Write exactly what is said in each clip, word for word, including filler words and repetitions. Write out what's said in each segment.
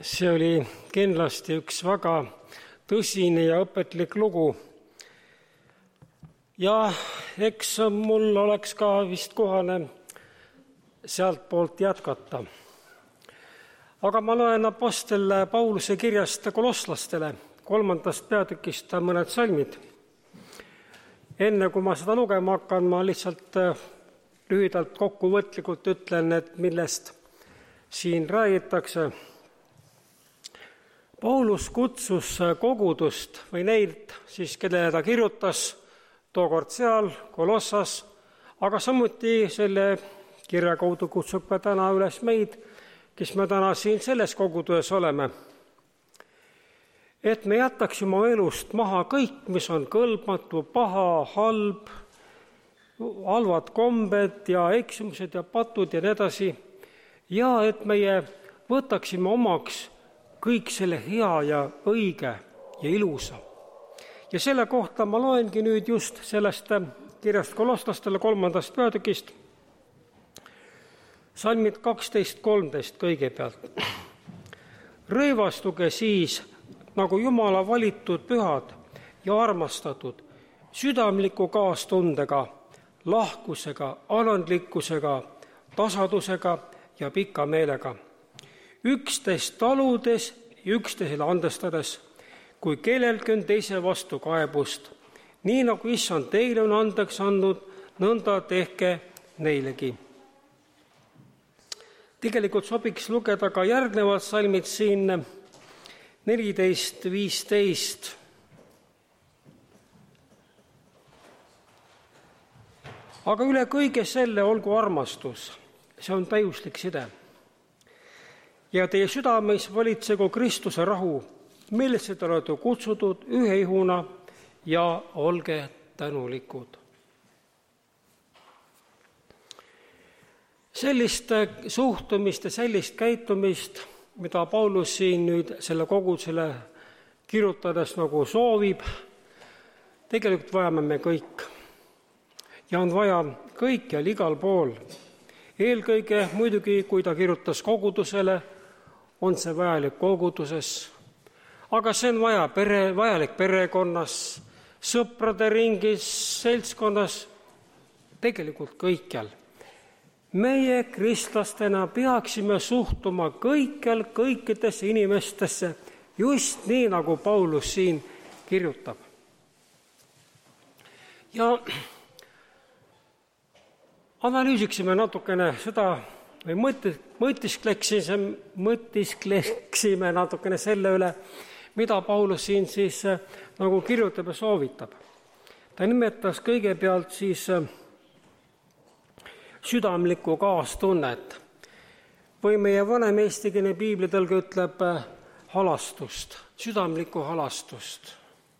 See oli kindlasti üks väga tõsine ja õpetlik lugu. Ja eks mul oleks ka vist kohane sealt poolt jätkata. Aga ma loen apostel Pauluse kirjast kolosslastele kolmandast peatükist mõned salmid. Enne kui ma seda lugema hakkan, ma lihtsalt lühidalt kokkuvõtlikult ütlen, et millest siin räägitakse. Paulus kutsus kogudust või neid, siis kellele ta kirjutas, tookord seal Kolossas, aga samuti selle kirja kaudu kutsub ka täna üles meid, kes me täna siin selles koguduses oleme. Et me jätaksime oma elust maha kõik, mis on kõlbmatu, paha, halb, halvad kombed ja eksimused ja patud ja nii edasi. Ja et meie võtaksime omaks kõik selle hea ja õige ja ilusa. Ja selle kohta ma loengi nüüd just sellest kirjast kolosslastele kolmandast peatükist. Salmid kaksteist kolmteist kõigepealt. Rõivastuge siis nagu Jumala valitud pühad ja armastatud, südamliku kaastundega, lahkusega, alandlikkusega, tasadusega ja pika meelega. Üksteist taludes ja üksteisele andestades, kui kellelgi on teise vastu kaebust, nii nagu Issand teile on andeks andnud, nõnda tehke neilegi. Tegelikult sobiks lugeda ka järgnevad salmid siin neliteist viisteist. Aga üle kõige selle olgu armastus, see on täiuslik side. Ja teie südames valitsegu Kristuse rahu, millesse te olete kutsutud ühe ihuna ja olge tänulikud. Sellist suhtumist ja sellist käitumist, mida Paulus siin nüüd selle kogudusele kirjutades nagu soovib, tegelikult vajame me kõik. Ja on vaja kõikjal igal pool. Eelkõige muidugi, kui ta kirjutas kogudusele, on see vajalik koguduses, aga see on vaja pere, vajalik perekonnas, sõprade ringis, seltskonnas, tegelikult kõikjal. Meie kristlastena peaksime suhtuma kõikjal kõikidesse inimestesse just nii, nagu Paulus siin kirjutab. Ja analüüsiksime natukene seda või mõtiskleksime, mõtiskleksime natukene selle üle, mida Paulus siin siis nagu kirjutab ja soovitab. Ta nimetas kõigepealt siis südamlikku kaastunnet või meie vanem eestikeelne piiblitõlge ütleb halastust, südamlikku halastust.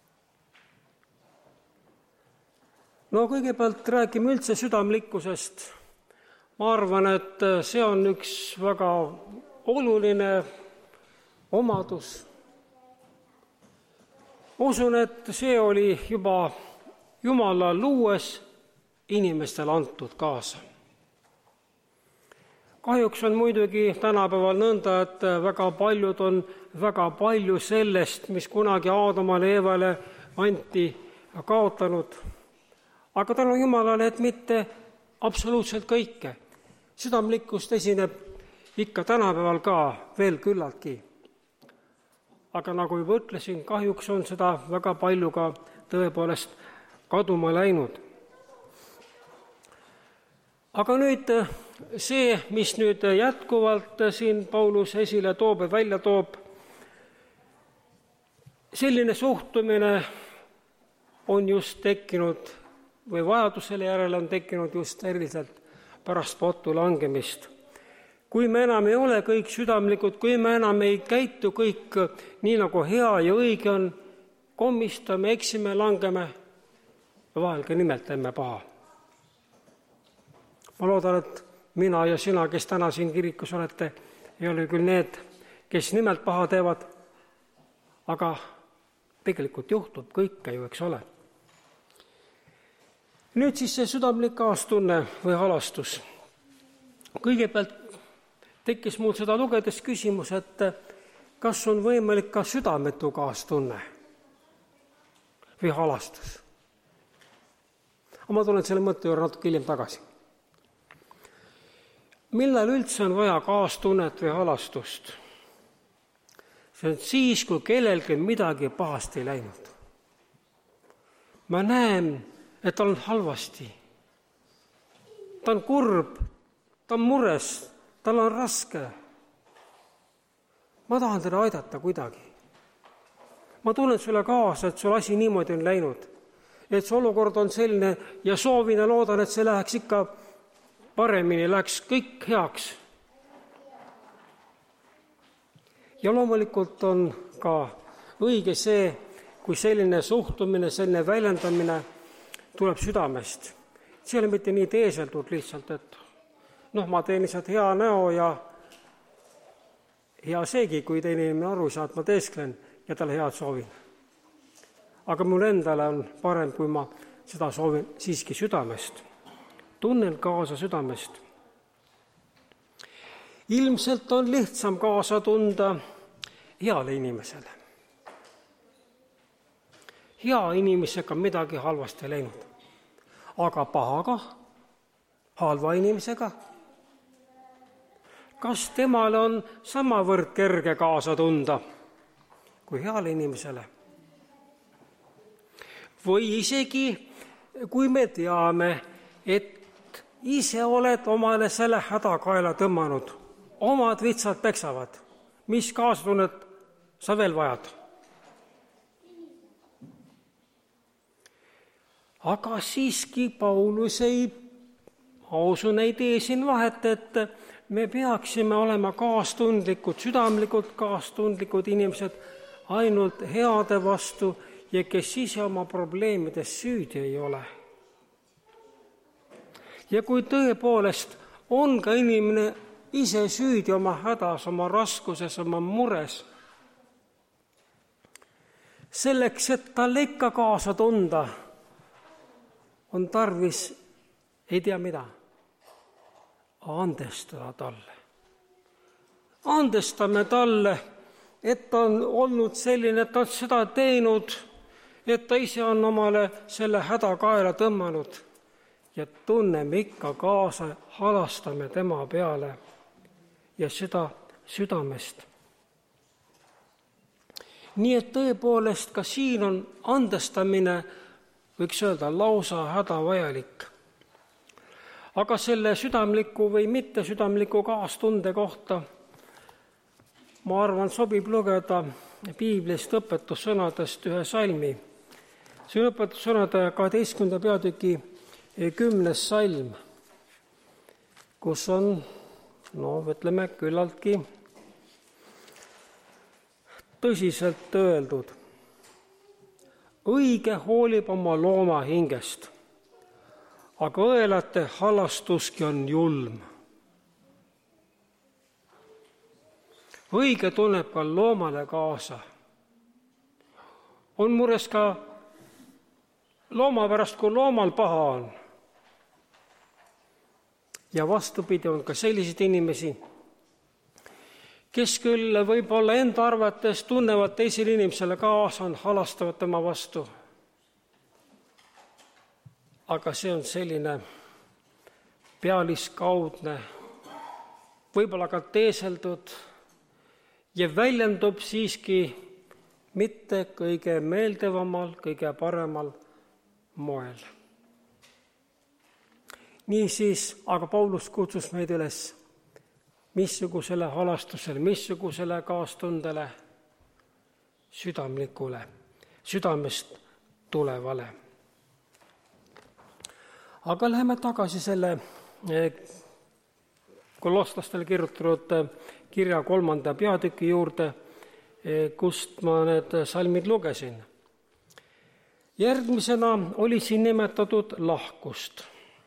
No kõigepealt räägime üldse südamlikkusest. Ma arvan, et see on üks väga oluline omadus. Usun, et see oli juba Jumala luues inimestele antud kaasa. Kahjuks on muidugi tänapäeval nõnda, et väga paljud on väga palju sellest, mis kunagi Aadamale ja Eevale anti kaotanud. Aga tänu Jumalale, et mitte absoluutselt kõike. Südamlikkust esineb ikka tänapäeval ka veel küllaltki. Aga nagu juba ütlesin, kahjuks on seda väga palju ka tõepoolest kaduma läinud. Aga nüüd see, mis nüüd jätkuvalt siin Paulus esile toob ja välja toob, selline suhtumine on just tekkinud või vajadusele järele on tekkinud just eriliselt pärast pottu langemist. Kui me enam ei ole kõik südamlikud, kui me enam ei käitu kõik nii nagu hea ja õige on, kommistame, eksime, langeme ja vahel ka nimetame paha. Ma loodan, et mina ja sina, kes täna siin kirikus olete, ei ole küll need, kes nimelt paha teevad, aga tegelikult juhtub kõike ju, eks ole. Nüüd siis see südamlik kaastunne või halastus. Kõigepealt tekkis mul seda lugedes küsimus, et kas on võimalik ka südametu kaastunne või halastus? Aga ma tulen selle mõtte juurde natuke hiljem tagasi. Millal üldse on vaja kaastunnet või halastust? See on siis, kui kellelgi midagi pahasti läinud. Ma näen, et tal on halvasti. Ta on kurb, ta on mures, tal on raske. Ma tahan teda aidata kuidagi. Ma tunnen sulle kaasa, et sul asi niimoodi on läinud. Et see olukord on selline ja soovin ja loodan, et see läheks ikka paremini, läheks kõik heaks. Ja loomulikult on ka õige see, kui selline suhtumine, selline väljendamine tuleb südamest. See ei ole mitte nii teeseldud lihtsalt, et noh, ma teen lihtsalt hea näo ja hea seegi, kui teine inimene aru saa, et ma teesklen ja talle head soovin. Aga mul endale on parem, kui ma seda soovin siiski südamest. Tunnen kaasa südamest. Ilmselt on lihtsam kaasa tunda heale inimesele. Hea inimesega midagi halvasti läinud. Aga pahaga, halva inimesega, kas temale on samavõrd kerge kaasa tunda kui heale inimesele? Või isegi, kui me teame, et ise oled omale selle häda kaela tõmmanud, omad vitsad peksavad, mis kaastunnet sa veel vajad. Aga siiski Paulus ei, ma usun, ei tee siin vahet, et me peaksime olema kaastundlikud, südamlikud kaastundlikud inimesed ainult heade vastu ja kes ise oma probleemides süüdi ei ole. Ja kui tõepoolest on ka inimene ise süüdi oma hädas, oma raskuses, oma mures, selleks, et talle ikka kaasa tunda, on tarvis, ei tea mida, andestada talle. Andestame talle, et on olnud selline, et ta on seda teinud, et ta ise on omale selle häda kaela tõmmanud ja tunneme ikka kaasa, halastame tema peale ja seda südamest. Nii et tõepoolest ka siin on andestamine, võiks öelda, lausa hädavajalik. Aga selle südamliku või mitte südamliku kaastunde kohta, ma arvan, sobib lugeda piiblist õpetussõnadest ühe salmi. See on õpetussõnade kaheteistkümnenda peatüki kümnes salm, kus on, no ütleme, küllaltki tõsiselt öeldud. Õige hoolib oma looma hingest, aga õelate halastuski on julm. Õige tunneb ka loomale kaasa. On mures ka looma pärast, kui loomal paha on. Ja vastupidi on ka selliseid inimesi, kes küll võib-olla enda arvates tunnevad teisele inimesele kaasa, on halastavad tema vastu. Aga see on selline pealiskaudne, võib-olla ka teeseldud ja väljendub siiski mitte kõige meeldivamal, kõige paremal moel. Niisiis, aga Paulus kutsus meid üles missugusele halastusele, missugusele kaastundele, südamlikule, südamest tulevale. Aga läheme tagasi selle kolosslastele kirjutatud kirja kolmanda peatüki juurde, kust ma need salmid lugesin. Järgmisena oli siin nimetatud lahkust.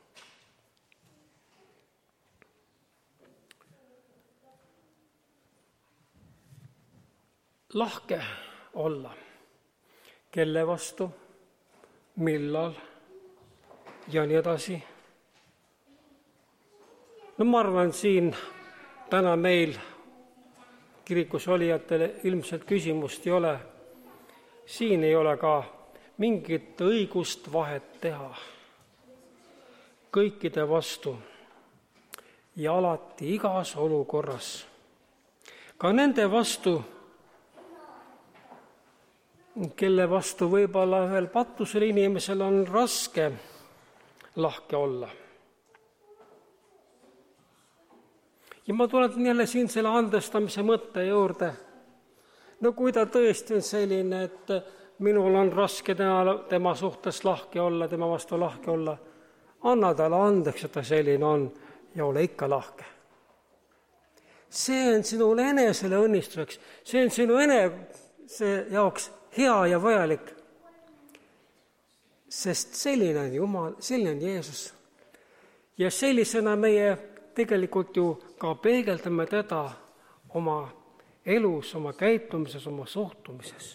Lahke olla. Kelle vastu, millal ja nii edasi. No ma arvan, siin täna meil kirikus olijatele ilmselt küsimust ei ole. Siin ei ole ka mingit õigust vahet teha kõikide vastu ja alati igas olukorras. Ka nende vastu, kelle vastu võib-olla ühel patusel inimesel on raske lahke olla. Ja ma tuletan jälle siin selle andestamise mõtte juurde. No kui ta tõesti on selline, et minul on raske tema, tema suhtes lahke olla, tema vastu lahke olla, anna talle andeks, et ta selline on ja ole ikka lahke. See on sinule enesele õnnistuseks, see on sinu enese jaoks hea ja vajalik, sest selline on Jumal, selline on Jeesus. Ja sellisena meie tegelikult ju ka peegeldame teda oma elus, oma käitumises, oma suhtumises.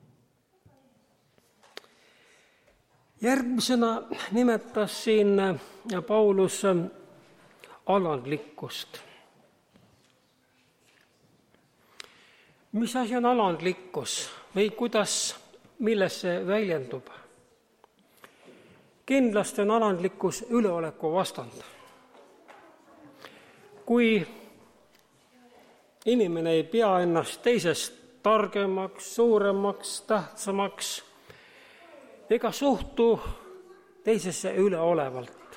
Järgmisena nimetas siin Paulus alandlikkust. Mis asi on alandlikkus või kuidas, milles see väljendub? Kindlasti on alandlikkus üleoleku vastand. Kui inimene ei pea ennast teisest targemaks, suuremaks, tähtsamaks ega suhtu teisesse üleolevalt.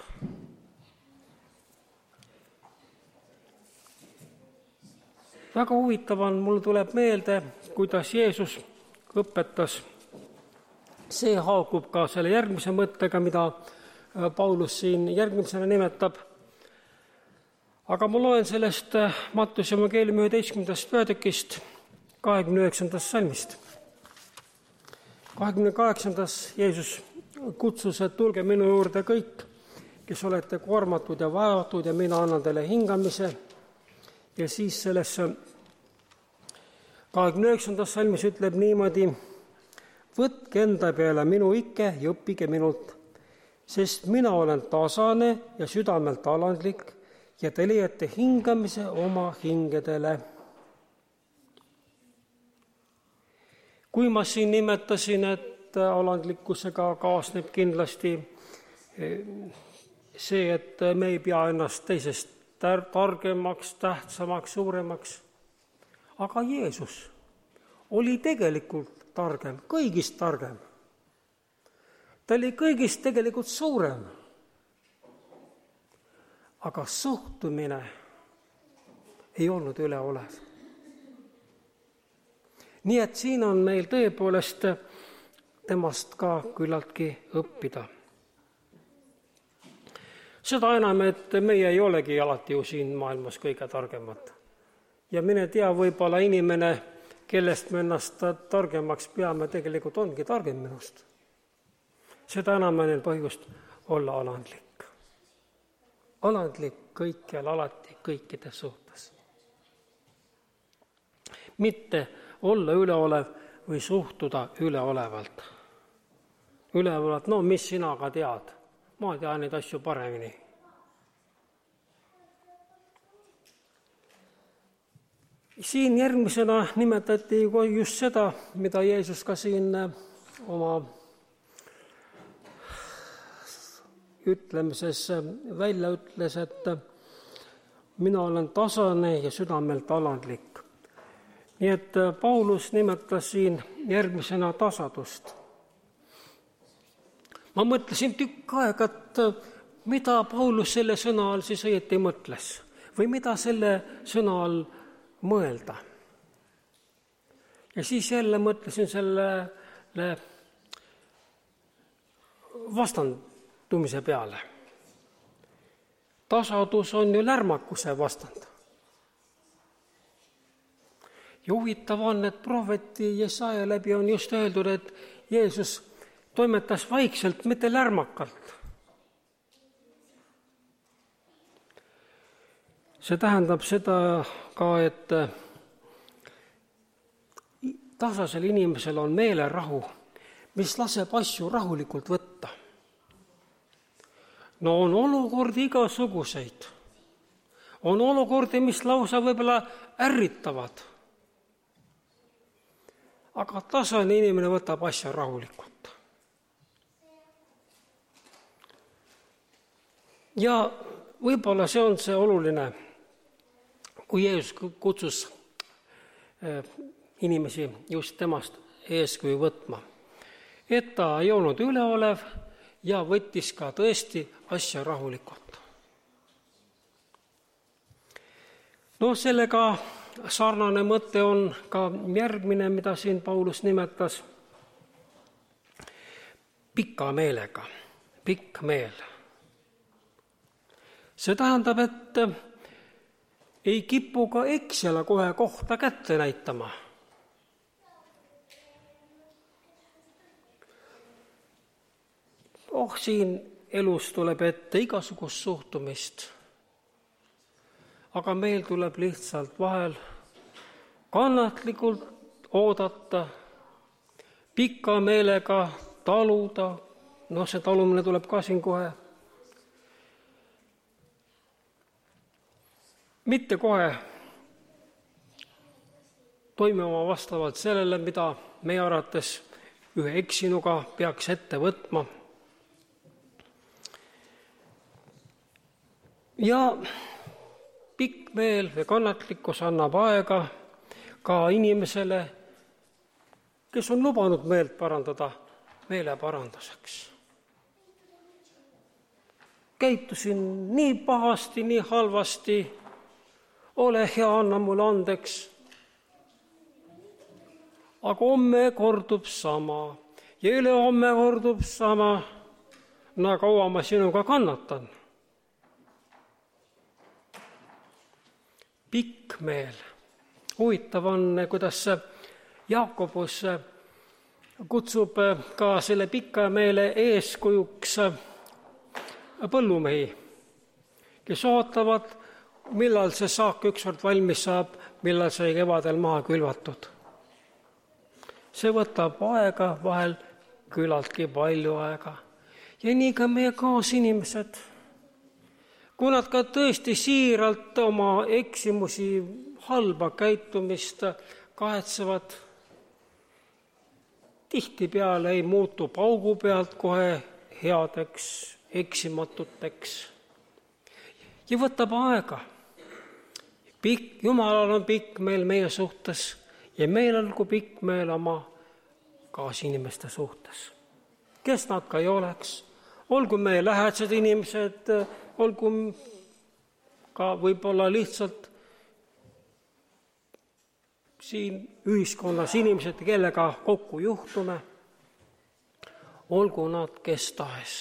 Väga huvitav on, mul tuleb meelde, kuidas Jeesus õpetas. See haakub ka selle järgmise mõttega, mida Paulus siin järgmisena nimetab. Aga ma loen sellest Mattuse evangeeliumi üheteistkümnendast peatükist kahekümne üheksandast salmist. kahekümne kaheksandas Jeesus kutsus, et tulge minu juurde kõik, kes olete koormatud ja vaevatud ja mina annan teile hingamise. Ja siis selles kahekümne üheksandas salmis ütleb niimoodi, võtke enda peale minu ikke ja õppige minult, sest mina olen tasane ja südamelt alandlik ja te leiate hingamise oma hingedele. Kui ma siin nimetasin, et alandlikkusega kaasneb kindlasti see, et me ei pea ennast teisest targemaks, tähtsamaks, suuremaks, aga Jeesus oli tegelikult targem, kõigist targem. Ta oli kõigist tegelikult suurem. Aga suhtumine ei olnud üleolev. Nii et siin on meil tõepoolest temast ka küllaltki õppida. Seda enam, et meie ei olegi alati ju siin maailmas kõige targemad. Ja mine tea, võib-olla inimene, kellest me ennast targemaks peame, tegelikult ongi targem minust. Seda enam on põhjust olla alandlik. Alandlik kõikjal alati kõikide suhtes. Mitte olla üleolev või suhtuda üleolevalt. Üleolevalt, no mis sina ka tead? Ma tean neid asju paremini. Siin järgmisena nimetati just seda, mida Jeesus ka siin oma ütlemises välja ütles, et mina olen tasane ja südamelt alandlik. Nii et Paulus nimetas siin järgmisena tasadust. Ma mõtlesin tükk aega, et mida Paulus selle sõna all siis õieti mõtles või mida selle sõna all mõelda. Ja siis jälle mõtlesin selle vastandumise peale. Tasadus on ju lärmakuse vastand. Ja huvitav on, et prohveti Jesaja läbi on just öeldud, et Jeesus toimetas vaikselt, mitte lärmakalt. See tähendab seda ka, et tasasel inimesel on meelerahu, mis laseb asju rahulikult võtta. No on olukordi igasuguseid. On olukordi, mis lausa võib-olla ärritavad. aga tasane inimene võtab asja rahulikult. Ja võib-olla see on see oluline, kui Jeesus kutsus inimesi just temast eeskuju võtma, et ta ei olnud üleolev ja võttis ka tõesti asja rahulikult. No sellega sarnane mõte on ka järgmine, mida siin Paulus nimetas, pika meelega, pikk meel. See tähendab, et ei kipu ka eksjale kohe kohta kätte näitama. Oh, siin elus tuleb ette igasugust suhtumist, aga meil tuleb lihtsalt vahel kannatlikult oodata, pika meelega taluda, noh, see talumine tuleb ka siin kohe, mitte kohe toimima vastavalt sellele, mida meie arvates ühe eksinuga peaks ette võtma. Ja pikk meel või kannatlikkus annab aega ka inimesele, kes on lubanud meelt parandada, meele paranduseks. Käitusin nii pahasti, nii halvasti, ole hea, anna mulle andeks. Aga homme kordub sama ja üle homme kordub sama. No kaua ma sinuga kannatan. Pikk meel. Huvitav on, kuidas Jaakobus kutsub ka selle pika meele eeskujuks põllumehi, kes ootavad, millal see saak ükskord valmis saab, millal see kevadel maha külvatud. See võtab aega, vahel küllaltki palju aega. Ja nii ka meie kaasinimesed, kui nad ka tõesti siiralt oma eksimusi, halba käitumist kahetsevad, tihtipeale ei muutu paugu pealt kohe headeks, eksimatuteks. Ja võtab aega. Pikk, Jumalal on pikk meel meie suhtes ja meil on kui pikk meel oma kaasinimeste suhtes. Kes nad ka ei oleks, olgu meie lähedased inimesed, olgu ka võib-olla lihtsalt siin ühiskonnas inimesed, kellega kokku juhtume, olgu nad kes tahes.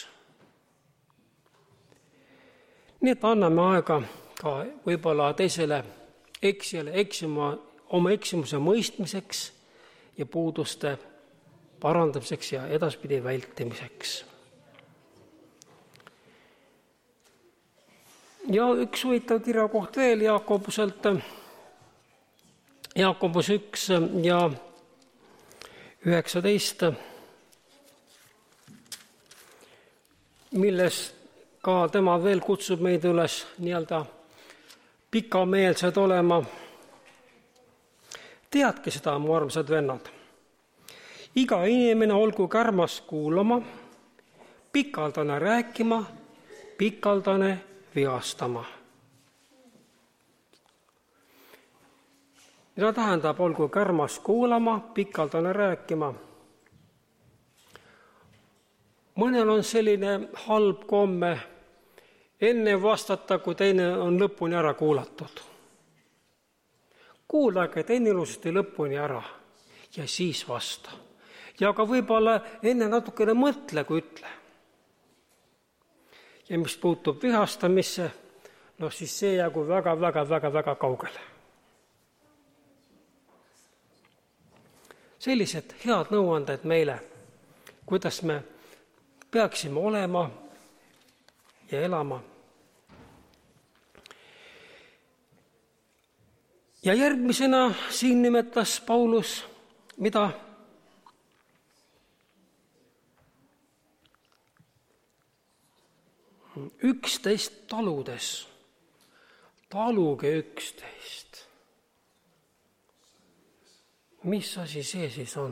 Nii et anname aega ka võib-olla teisele eksijale eksima, oma eksimuse mõistmiseks ja puuduste parandamiseks ja edaspidi vältimiseks. Ja üks huvitav kirjakoht veel Jaakobuselt, Jaakobus üks ja üheksateist, milles ka tema veel kutsub meid üles nii-öelda pikameelsed olema. Teadke seda, mu armsad vennad. Iga inimene olgu kärmas kuulama, pikaldane rääkima, pikaldane vihastama. Mida tähendab, olgu kärmas kuulama, pikaldane rääkima? Mõnel on selline halb komme enne vastata, kui teine on lõpuni ära kuulatud. Kuulage teine ilusasti lõpuni ära ja siis vasta. Ja ka võib-olla enne natukene mõtle, kui ütle. Ja mis puutub vihastamisse, no siis see jäägu väga, väga, väga, väga kaugele. Sellised head nõuanded meile, kuidas me peaksime olema ja elama. Ja järgmisena siin nimetas Paulus, mida? Üksteist taludes. Taluge üksteist. mis asi see siis on?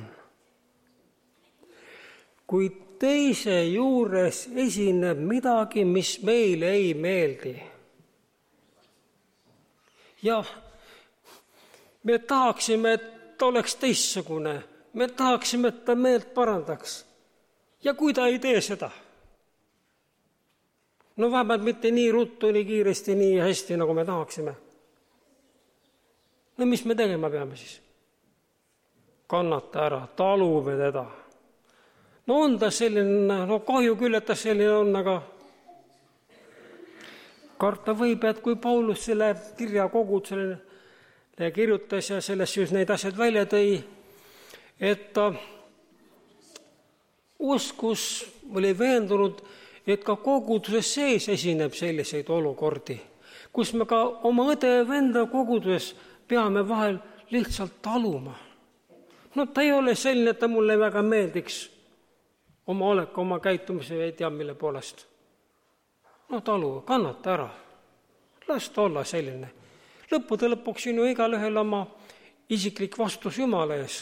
Kui teise juures esineb midagi, mis meile ei meeldi. Jah, me tahaksime, et ta oleks teistsugune. Me tahaksime, et ta meelt parandaks. Ja kui ta ei tee seda, no vähemalt mitte nii ruttu, nii kiiresti, nii hästi, nagu me tahaksime. No mis me tegema peame siis? Kannata ära, talume teda. No on ta selline, no kahju küll, et ta selline on, aga karta võib, et kui Paulus selle kirja kogudusele kirjutas ja sellest just neid asjad välja tõi, et ta uskus oli veendunud, et ka koguduses sees esineb selliseid olukordi, kus me ka oma õde ja venda koguduses peame vahel lihtsalt taluma. No ta ei ole selline, et ta mulle väga meeldiks oma olek, oma käitumise ei tea mille poolest. No talu, kannata ära. Las ta olla selline. Lõppude lõpuks on ju igal ühel oma isiklik vastus Jumala ees.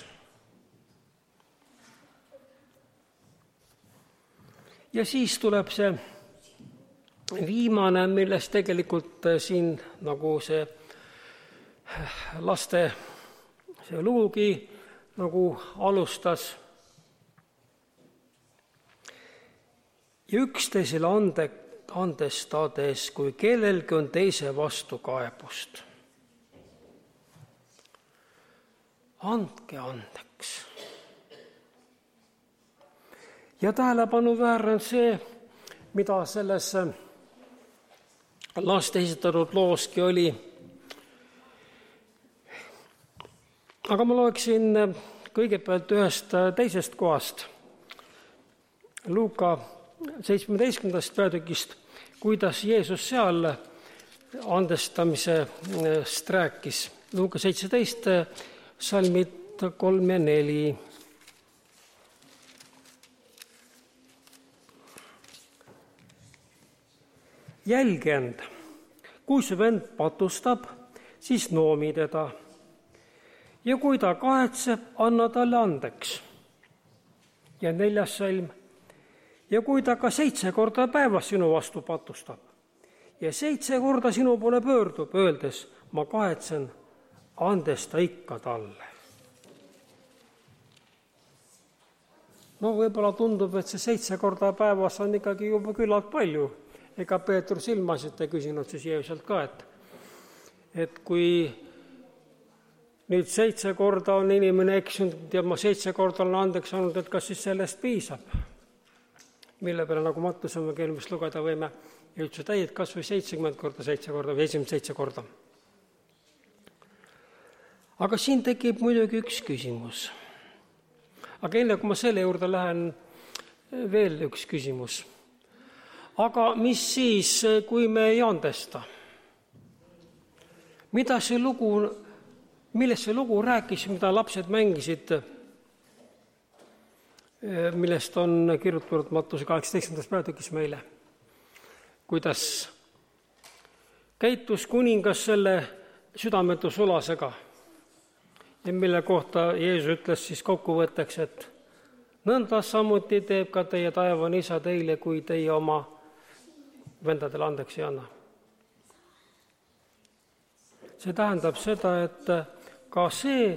Ja siis tuleb see viimane, millest tegelikult siin nagu see laste see lugugi nagu alustas. Ja üksteisele ande, andestades, kui kellelgi on teise vastu kaebust. Andke andeks. Ja tähelepanuväärne on see, mida selles laste esitatud looski oli. Aga ma loeksin kõigepealt ühest teisest kohast, Luuka seitsmeteistkümnendast peatükist, kuidas Jeesus seal andestamisest rääkis. Luuka seitseteist, salmid kolm ja neli. Jälgi end, kui su vend patustab, siis noomi teda. Ja kui ta kahetseb, anna talle andeks. Ja neljas salm. Ja kui ta ka seitse korda päevas sinu vastu patustab ja seitse korda sinu poole pöördub, öeldes, ma kahetsen, andesta ikka talle. No võib-olla tundub, et see seitse korda päevas on ikkagi juba küllalt palju. Ega Peetrus ilmas, et ta küsinud siis Jeesuselt ka, et, et kui nüüd seitse korda on inimene eksinud ja ma seitse korda olen andeks andnud, et kas siis sellest piisab? Mille peale nagu Mattus oma keelmist lugeda võime ja ütles, et ei, et kas või seitsekümmend korda seitse korda või esimene seitse korda. Aga siin tekib muidugi üks küsimus. Aga enne kui ma selle juurde lähen, veel üks küsimus. Aga mis siis, kui me ei andesta? Mida see lugu, millest see lugu rääkis, mida lapsed mängisid, millest on kirjutatud Mattuse kaheksateistkümnendas peatükis meile? Kuidas käitus kuningas selle südametu sulasega ja mille kohta Jeesus ütles siis kokkuvõtteks, et nõnda samuti teeb ka teie taevane isa teile, kui teie oma vendadele andeks ei anna. See tähendab seda, et ka see,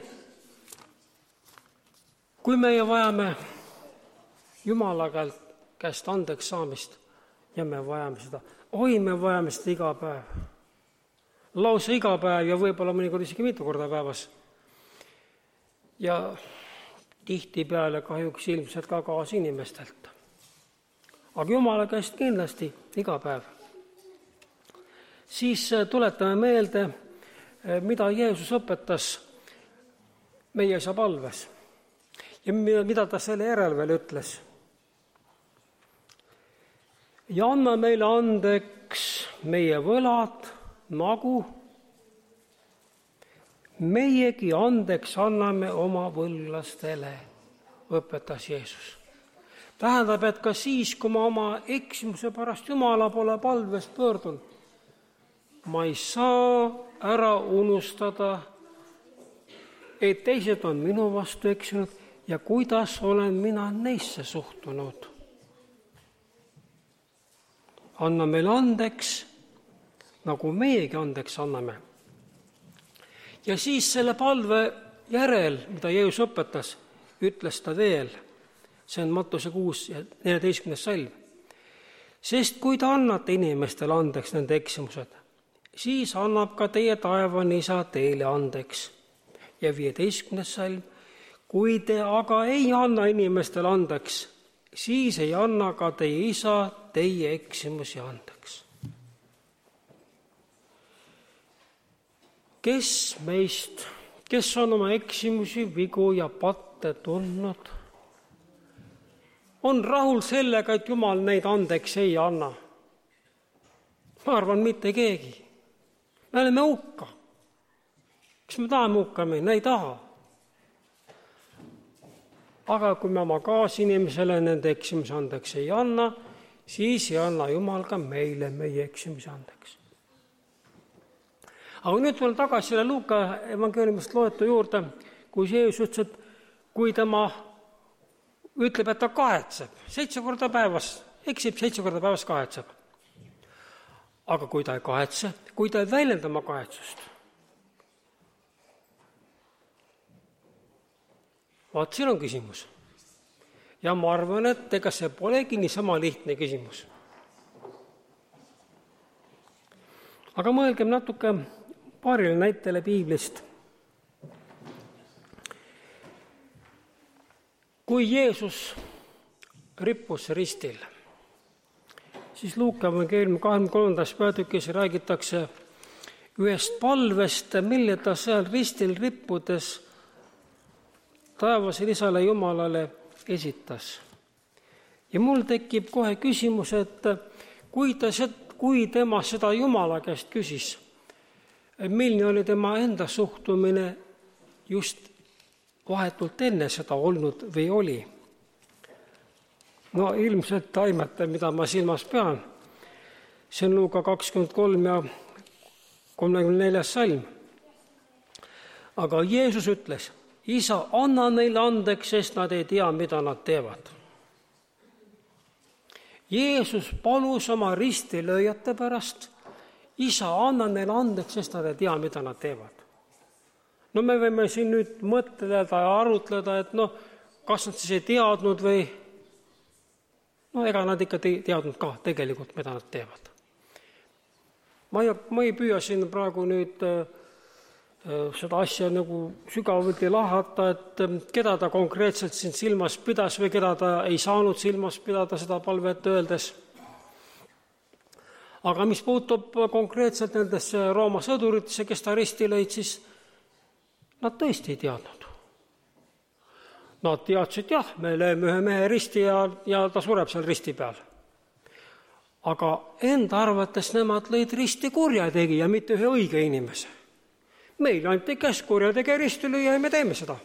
kui meie vajame Jumala käest andeks saamist ja me vajame seda, oi, me vajame seda iga päev. Lausa iga päev ja võib-olla mõnikord isegi mitu korda päevas. Ja tihti peale kahjuks ilmselt ka kaas inimestelt. Aga Jumala käest kindlasti iga päev. Siis tuletame meelde, mida Jeesus õpetas meie isa palves ja mida ta selle järel veel ütles. Ja anna meile andeks meie võlad, nagu meiegi andeks anname oma võlglastele, õpetas Jeesus. Tähendab, et ka siis, kui ma oma eksimuse pärast Jumala poole palvest pöördun, ma ei saa ära unustada et teised on minu vastu eksinud ja kuidas olen mina neisse suhtunud. Anna meile andeks, nagu meiegi andeks anname. Ja siis selle palve järel, mida Jeesus õpetas, ütles ta veel, see on Mattuse kuus ja neljateistkümnes salm. Sest kui te annate inimestele andeks nende eksimused, siis annab ka teie taevane isa teile andeks. Ja viieteistkümnes salm, kui te aga ei anna inimestele andeks, siis ei anna ka teie isa teie eksimusi andeks. Kes meist, kes on oma eksimusi, vigu ja patte tundnud, on rahul sellega, et Jumal neid andeks ei anna? Ma arvan, mitte keegi. Me oleme hukka. Kas me tahame hukka minna? Ei taha. Aga kui me oma kaasinimesele nende eksimusi andeks ei anna, siis ei anna Jumal ka meile meie eksimusi andeks. Aga nüüd tulen tagasi selle Luuka evangeeliumist loetu juurde, kui Jeesus ütles, et kui tema ütleb, et ta kahetseb, seitse korda päevas, eksib seitse korda päevas kahetseb. Aga kui ta ei kahetse, kui ta ei väljenda oma kahetsust, vaat siin on küsimus. Ja ma arvan, et ega see polegi niisama lihtne küsimus. Aga mõelgem natuke paarile näitele piiblist. Kui Jeesus rippus ristil, siis Luuka evangeeliumi kahekümne kolmandas peatükis räägitakse ühest palvest, mille ta seal ristil rippudes taevasele isale Jumalale esitas. Ja mul tekib kohe küsimus, et kui, ta, kui tema seda Jumala käest küsis, milline oli tema enda suhtumine just vahetult enne seda olnud või oli. No ilmselt taimete, mida ma silmas pean. See on Luuka kakskümmend kolm ja kolmekümne neljas salm. Aga Jeesus ütles, isa, anna neile andeks, sest nad ei tea, mida nad teevad. Jeesus palus oma ristilööjate pärast, isa, anna neile andeks, sest nad ei tea, mida nad teevad. No me võime siin nüüd mõtleda ja arutleda, et noh, kas nad siis ei teadnud või no ega nad ikka teadnud ka tegelikult, mida nad teevad. Ma ei, ma ei püüa siin praegu nüüd äh, seda asja nagu sügavuti lahata, et äh, keda ta konkreetselt siin silmas pidas või keda ta ei saanud silmas pidada seda palvet öeldes. Aga mis puutub konkreetselt nendesse Rooma sõduritesse, kes ta risti lõid, siis nad tõesti ei teadnud. Nad teadsid, jah, me lööme ühe mehe risti ja, ja ta sureb seal risti peal. Aga enda arvates nemad lõid risti kurjategija, mitte ühe õige inimese. Meil anti käsk kurjategija risti lüüa ja me teeme seda.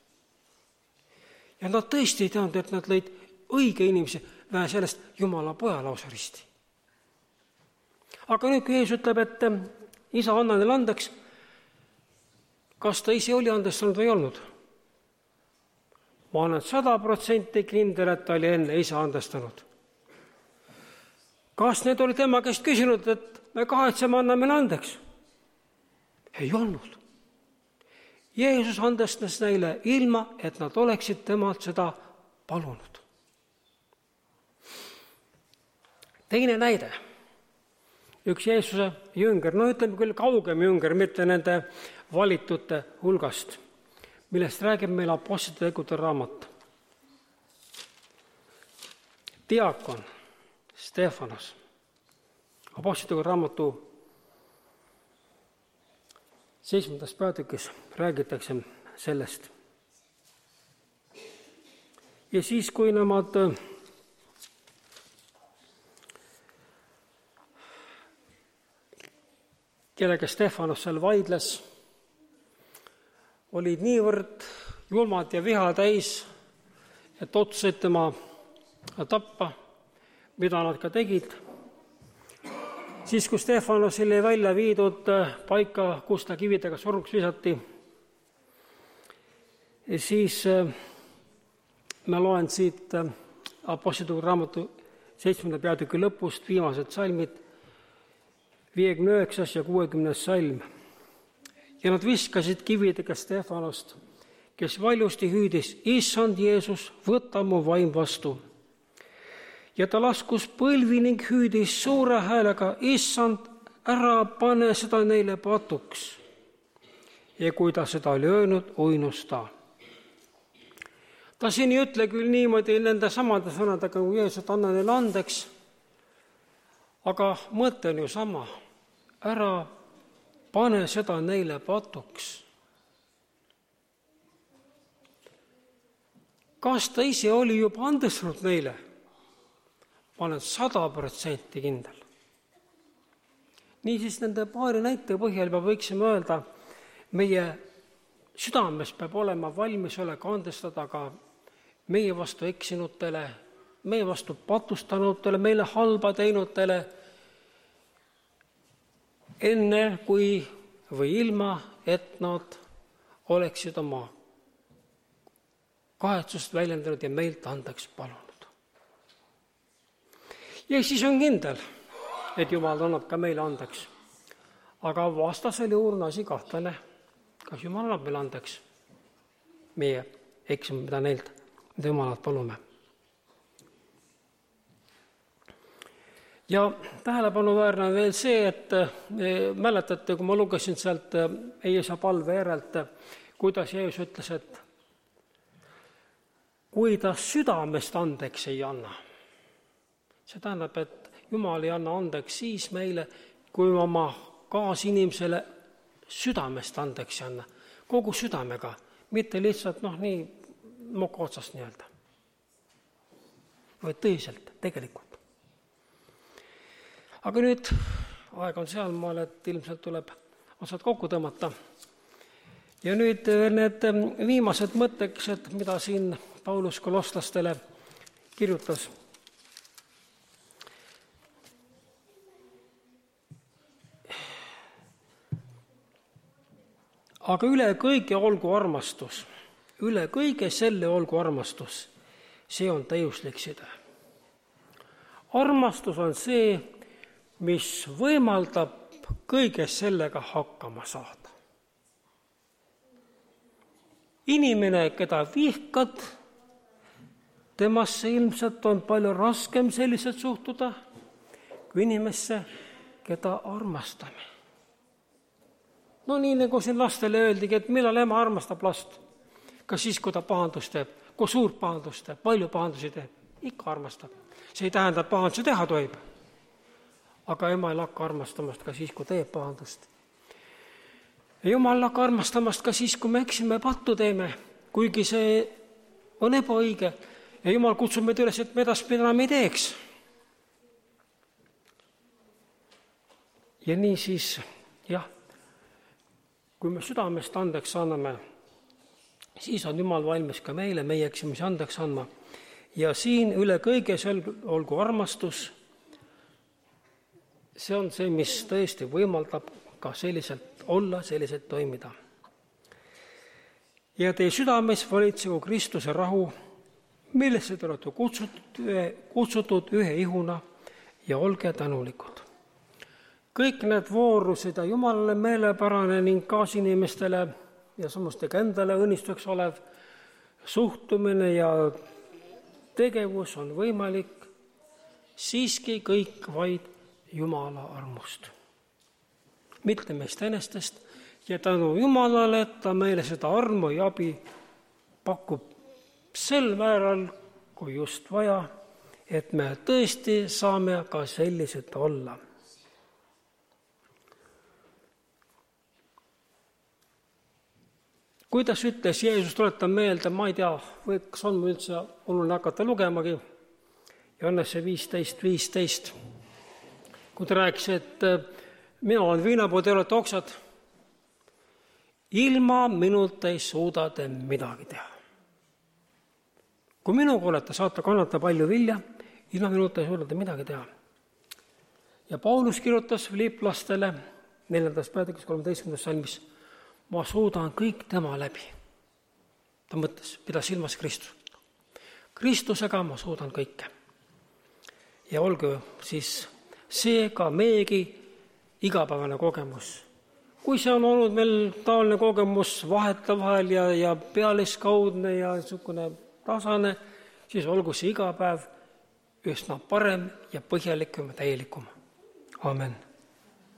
Ja nad tõesti ei teadnud, et nad lõid õige inimese, vähe sellest Jumala poja lausa risti. Aga nüüd, kui Jeesus ütleb, et isa, anna neile andeks, kas ta ise oli andestanud või olnud? Ma olen sada protsenti kindel, et ta oli enne isa andestanud. Kas need oli tema käest küsinud, et me kahetseme, anna meile andeks? Ei olnud. Jeesus andestas neile ilma, et nad oleksid temalt seda palunud. Teine näide. Üks Jeesuse jünger, no ütleme küll kaugem jünger, mitte nende valitute hulgast, millest räägib meil Apostlite tegude raamat. Diakon Stefanos, Apostlite tegude raamatu seitsmendas peatükis räägitakse sellest. Ja siis, kui nemad kellega Stefanos seal vaidles, olid niivõrd julmad ja viha täis, et otsusid tema tappa, mida nad ka tegid. Siis, kui Stefanosile välja viidud paika, kus ta kividega surnuks visati, siis ma loen siit Apostlite raamatu seitsmenda peatüki lõpust viimased salmid, viiekümne üheksas ja kuuekümnes salm. Ja nad viskasid kividega Stefanost, kes valjusti hüüdis, Issand Jeesus, võta mu vaim vastu. Ja ta laskus põlvi ning hüüdis suure häälega, Issand, ära pane seda neile patuks. Ja kui ta seda oli öelnud, uinus ta. Ta siin ei ütle küll niimoodi nende samade sõnadega, kui Jeesus, et anna neile andeks, aga mõte on ju sama. Ära pane seda neile patuks. Kas ta ise oli juba andestanud neile? Ma olen sada protsenti kindel. Niisiis nende paari näite põhjal me võiksime öelda, meie südames peab olema valmisolek andestada ka meie vastu eksinutele, meie vastu patustanutele, meile halba teinutele, enne kui või ilma, et nad oleksid oma kahetsust väljendanud ja meilt andeks palunud. Ja siis on kindel, et Jumal annab ka meile andeks. Aga vastasel juhul on asi kahtlane, kas Jumal annab meile andeks meie eksime, mida neilt, mida Jumalat palume. Ja tähelepanuväärne on veel see, et mäletate, kui ma lugesin sealt Jeesuse palve järelt, kuidas Jeesus ütles, et kui ta südamest andeks ei anna, see tähendab, et Jumal ei anna andeks siis meile, kui oma kaasinimesele südamest andeks ei anna, kogu südamega, mitte lihtsalt noh, nii moka otsast nii-öelda. Või tõsiselt, tegelikult. Aga nüüd aeg on sealmaal, et ilmselt tuleb otsad kokku tõmmata. Ja nüüd need viimased mõtteksed, mida siin Paulus kolosslastele kirjutas. Aga üle kõige olgu armastus, üle kõige selle olgu armastus, see on täiuslik side. Armastus on see, mis võimaldab kõige sellega hakkama saada. Inimene, keda vihkad, temasse ilmselt on palju raskem selliselt suhtuda, kui inimesse, keda armastame. No nii nagu siin lastele öeldigi, et millal ema armastab last. Kas siis, kui ta pahandus teeb, kui suur pahandus teeb, palju pahandusi teeb, ikka armastab. See ei tähenda, et pahandusi teha tohib. Aga ema ei lakka armastamast ka siis, kui teeb pahandust. Ja Jumal lakka armastamast ka siis, kui me eksime pattu teeme, kuigi see on ebaõige. Ja Jumal kutsub meid üles, et me edaspidi enam ei teeks. Ja nii siis, jah, kui me südamest andeks anname, siis on Jumal valmis ka meile, meie eksimisi andeks andma. Ja siin üle kõige olgu armastus, see on see, mis tõesti võimaldab ka selliselt olla, selliselt toimida. Ja teie südames valitsegu Kristuse rahu, millesse te olete kutsutud ühe, kutsutud ühe ihuna ja olge tänulikud. Kõik need voorused ja Jumalale meelepärane ning kaasinimestele ja samastega endale õnnistuseks olev suhtumine ja tegevus on võimalik siiski kõik vaid Jumala armust. Mitte meist enestest ja tänu Jumalale, et ta meile seda armu ja abi pakub sel määral, kui just vaja, et me tõesti saame ka sellised olla. Kuidas ütles Jeesus, tuletan meelde, ma ei tea, või kas on mul üldse oluline hakata lugemagi, Johannese viisteist viisteist, kui ta rääkis, et mina olen viinapood, te olete oksad, ilma minult ei suuda te midagi teha. Kui minuga olete, saate kannata palju vilja, ilma minult ei suuda te midagi teha. Ja Paulus kirjutas Filiplastele neljandas peatükis kolmeteistkümnendas salmis, ma suudan kõik tema läbi, Ta mõtles, pidas silmas Kristus. Kristusega ma suudan kõike. Ja olgu siis see ka meiegi igapäevane kogemus. Kui see on olnud meil taoline kogemus vahetevahel ja, ja pealiskaudne ja niisugune tasane, siis olgu see iga päev üsna parem ja põhjalikum ja täielikum. Amen.